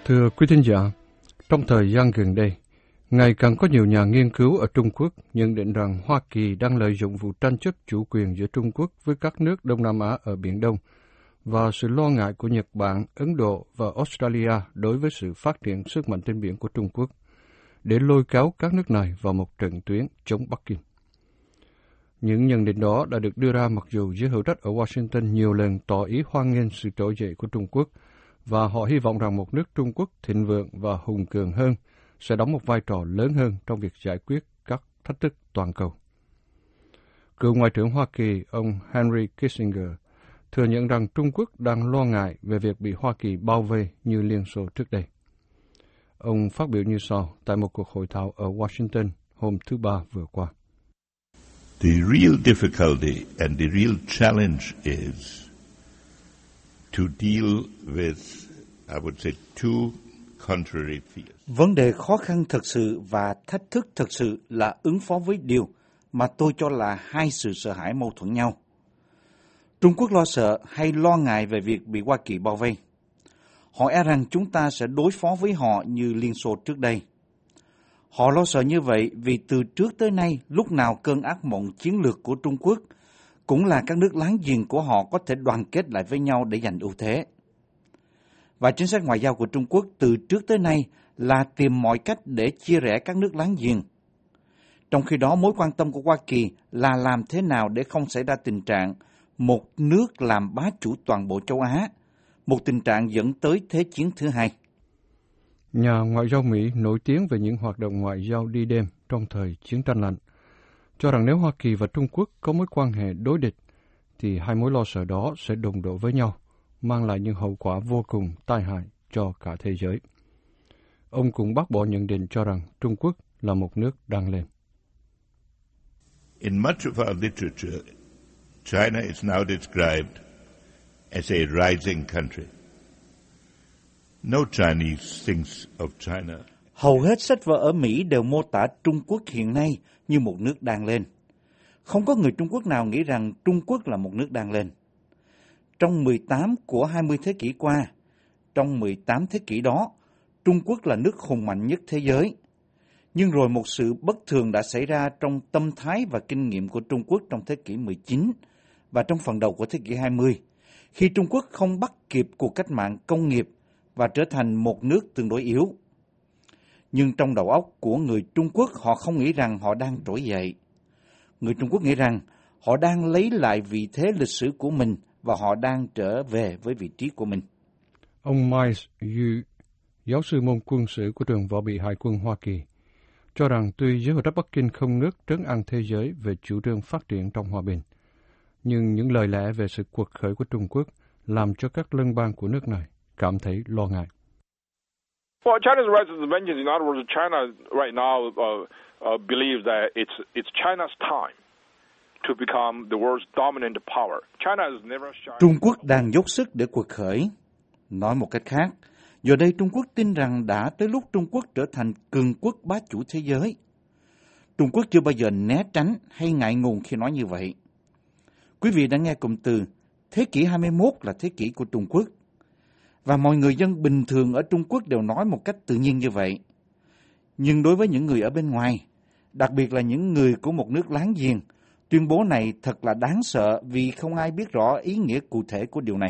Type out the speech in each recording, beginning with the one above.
Thưa quý thính giả, trong thời gian gần đây, ngày càng có nhiều nhà nghiên cứu ở Trung Quốc nhận định rằng Hoa Kỳ đang lợi dụng vụ tranh chấp chủ quyền giữa Trung Quốc với các nước Đông Nam Á ở Biển Đông và sự lo ngại của Nhật Bản, Ấn Độ và Australia đối với sự phát triển sức mạnh trên biển của Trung Quốc để lôi kéo các nước này vào một trận tuyến chống Bắc Kinh. Những nhận định đó đã được đưa ra mặc dù giới hữu trách ở Washington nhiều lần tỏ ý hoan nghênh sự trỗi dậy của Trung Quốc và họ hy vọng rằng một nước Trung Quốc thịnh vượng và hùng cường hơn sẽ đóng một vai trò lớn hơn trong việc giải quyết các thách thức toàn cầu. Cựu Ngoại trưởng Hoa Kỳ, ông Henry Kissinger, thừa nhận rằng Trung Quốc đang lo ngại về việc bị Hoa Kỳ bao vây như Liên Xô trước đây. Ông phát biểu như sau tại một cuộc hội thảo ở Washington hôm thứ Ba vừa qua. The real difficulty and the real challenge is to deal with, I would say, two contrary fears. Vấn đề khó khăn thực sự và thách thức thực sự là ứng phó với điều mà tôi cho là hai sự sợ hãi mâu thuẫn nhau. Trung Quốc lo sợ hay lo ngại về việc bị Hoa Kỳ bao vây. Họ e rằng chúng ta sẽ đối phó với họ như Liên Xô trước đây. Họ lo sợ như vậy vì từ trước tới nay, lúc nào cơn ác mộng chiến lược của Trung Quốc cũng là các nước láng giềng của họ có thể đoàn kết lại với nhau để giành ưu thế. Và chính sách ngoại giao của Trung Quốc từ trước tới nay là tìm mọi cách để chia rẽ các nước láng giềng. Trong khi đó, mối quan tâm của Hoa Kỳ là làm thế nào để không xảy ra tình trạng một nước làm bá chủ toàn bộ châu Á, một tình trạng dẫn tới Thế chiến thứ hai. Nhà ngoại giao Mỹ nổi tiếng về những hoạt động ngoại giao đi đêm trong thời chiến tranh lạnh, cho rằng nếu Hoa Kỳ và Trung Quốc có mối quan hệ đối địch, thì hai mối lo sợ đó sẽ đụng độ với nhau, mang lại những hậu quả vô cùng tai hại cho cả thế giới. Ông cũng bác bỏ nhận định cho rằng Trung Quốc là một nước đang lên. In much of our literature, China is now described as a rising country. No Chinese thinks of China. Hầu hết sách vở ở Mỹ đều mô tả Trung Quốc hiện nay như một nước đang lên. Không có người Trung Quốc nào nghĩ rằng Trung Quốc là một nước đang lên. Trong 18 của 20 thế kỷ qua, trong 18 thế kỷ đó, Trung Quốc là nước hùng mạnh nhất thế giới. Nhưng rồi một sự bất thường đã xảy ra trong tâm thái và kinh nghiệm của Trung Quốc trong thế kỷ 19 và trong phần đầu của thế kỷ 20, khi Trung Quốc không bắt kịp cuộc cách mạng công nghiệp và trở thành một nước tương đối yếu. Nhưng trong đầu óc của người Trung Quốc, họ không nghĩ rằng họ đang trỗi dậy. Người Trung Quốc nghĩ rằng họ đang lấy lại vị thế lịch sử của mình và họ đang trở về với vị trí của mình. Ông Miles Yu, giáo sư môn quân sự của trường Võ bị Hải quân Hoa Kỳ, cho rằng tuy giới hữu trách Bắc Kinh không ngớt trấn an thế giới về chủ trương phát triển trong hòa bình, nhưng những lời lẽ về sự quật khởi của Trung Quốc làm cho các lân bang của nước này cảm thấy lo ngại. Well, China's rise as a vengeance. In other words, China right now believes that it's China's time to become the world's dominant power. China has never shied. Trung Quốc đang dốc sức để quật khởi. Nói một cách khác, giờ đây Trung Quốc tin rằng đã tới lúc Trung Quốc trở thành cường quốc bá chủ thế giới. Trung Quốc chưa bao giờ né tránh hay ngại ngùng khi nói như vậy. Quý vị đã nghe cụm từ thế kỷ 21 là thế kỷ của Trung Quốc. Và mọi người dân bình thường ở Trung Quốc đều nói một cách tự nhiên như vậy. Nhưng đối với những người ở bên ngoài, đặc biệt là những người của một nước láng giềng, tuyên bố này thật là đáng sợ vì không ai biết rõ ý nghĩa cụ thể của điều này.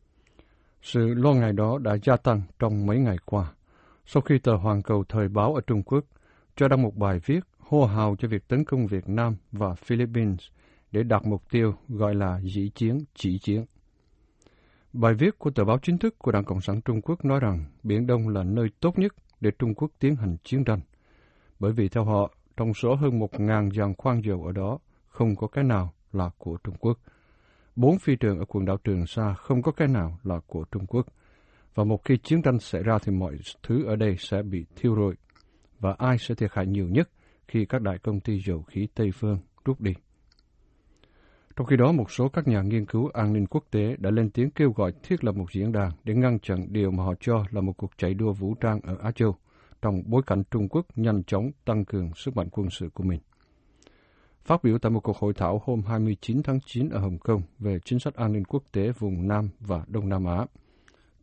Sự lo ngại đó đã gia tăng trong mấy ngày qua, sau khi tờ Hoàn Cầu Thời báo ở Trung Quốc cho đăng một bài viết hô hào cho việc tấn công Việt Nam và Philippines để đạt mục tiêu gọi là dĩ chiến, chỉ chiến. Bài viết của tờ báo chính thức của Đảng Cộng sản Trung Quốc nói rằng Biển Đông là nơi tốt nhất để Trung Quốc tiến hành chiến tranh, bởi vì theo họ, trong số hơn 1.000 giàn khoan dầu ở đó, không có cái nào là của Trung Quốc. 4 phi trường ở quần đảo Trường Sa không có cái nào là của Trung Quốc. Và một khi chiến tranh xảy ra thì mọi thứ ở đây sẽ bị thiêu rụi. Và ai sẽ thiệt hại nhiều nhất khi các đại công ty dầu khí Tây Phương rút đi? Trong khi đó, một số các nhà nghiên cứu an ninh quốc tế đã lên tiếng kêu gọi thiết lập một diễn đàn để ngăn chặn điều mà họ cho là một cuộc chạy đua vũ trang ở Á Châu, trong bối cảnh Trung Quốc nhanh chóng tăng cường sức mạnh quân sự của mình. Phát biểu tại một cuộc hội thảo hôm 29 tháng 9 ở Hồng Kông về chính sách an ninh quốc tế vùng Nam và Đông Nam Á,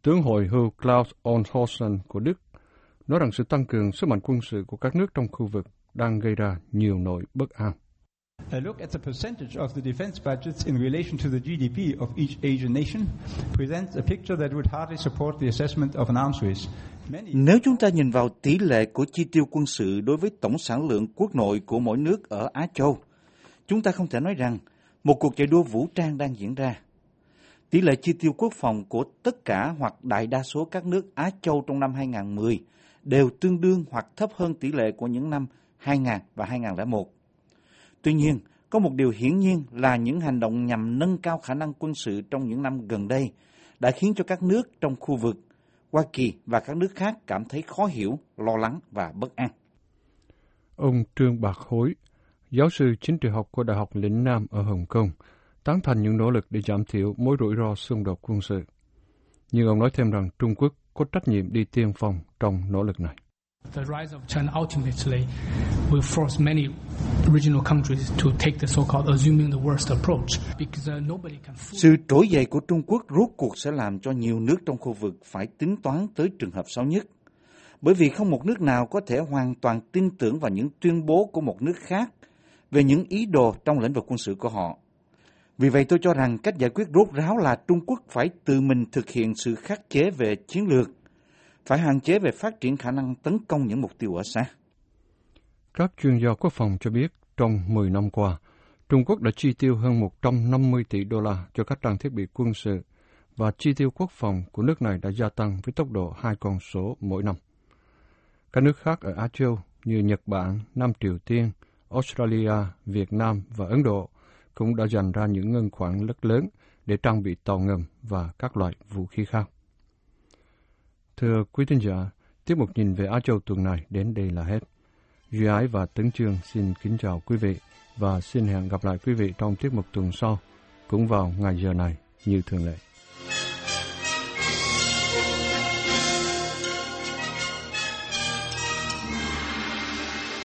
Tướng hồi hưu Klaus Olshausen của Đức nói rằng sự tăng cường sức mạnh quân sự của các nước trong khu vực đang gây ra nhiều nỗi bất an. A look at the percentage of the defense budgets in relation to the GDP of each Asian nation presents a picture that would hardly support the assessment of an arms race. Nếu chúng ta nhìn vào tỷ lệ của chi tiêu quân sự đối với tổng sản lượng quốc nội của mỗi nước ở Á Châu, chúng ta không thể nói rằng một cuộc chạy đua vũ trang đang diễn ra. Tỷ lệ chi tiêu quốc phòng của tất cả hoặc đại đa số các nước Á Châu trong năm 2010 đều tương đương hoặc thấp hơn tỷ lệ của những năm 2000 và 2001. Tuy nhiên, có một điều hiển nhiên là những hành động nhằm nâng cao khả năng quân sự trong những năm gần đây đã khiến cho các nước trong khu vực, Hoa Kỳ và các nước khác cảm thấy khó hiểu, lo lắng và bất an. Ông Trương Bạc Hối, giáo sư chính trị học của Đại học Lĩnh Nam ở Hồng Kông, tán thành những nỗ lực để giảm thiểu mối rủi ro xung đột quân sự. Nhưng ông nói thêm rằng Trung Quốc có trách nhiệm đi tiên phong trong nỗ lực này. The rise of China ultimately will force many regional countries to take the so-called assuming the worst approach because nobody can. Sự trỗi dậy của Trung Quốc rốt cuộc sẽ làm cho nhiều nước trong khu vực phải tính toán tới trường hợp xấu nhất, bởi vì không một nước nào có thể hoàn toàn tin tưởng vào những tuyên bố của một nước khác về những ý đồ trong lĩnh vực quân sự của họ. Vì vậy tôi cho rằng cách giải quyết rốt ráo là Trung Quốc phải tự mình thực hiện sự khắc chế về chiến lược, phải hạn chế về phát triển khả năng tấn công những mục tiêu ở xa. Các chuyên gia quốc phòng cho biết trong 10 năm qua, Trung Quốc đã chi tiêu hơn 150 tỷ đô la cho các trang thiết bị quân sự và chi tiêu quốc phòng của nước này đã gia tăng với tốc độ 2 con số mỗi năm. Các nước khác ở Á Châu như Nhật Bản, Nam Triều Tiên, Australia, Việt Nam và Ấn Độ cũng đã dành ra những ngân khoản rất lớn để trang bị tàu ngầm và các loại vũ khí khác. Thưa quý thính giả, tiết mục Nhìn về Á Châu tuần này đến đây là hết. Duy Ái và Tấn Chương xin kính chào quý vị và xin hẹn gặp lại quý vị trong tiết mục tuần sau, cũng vào ngày giờ này như thường lệ.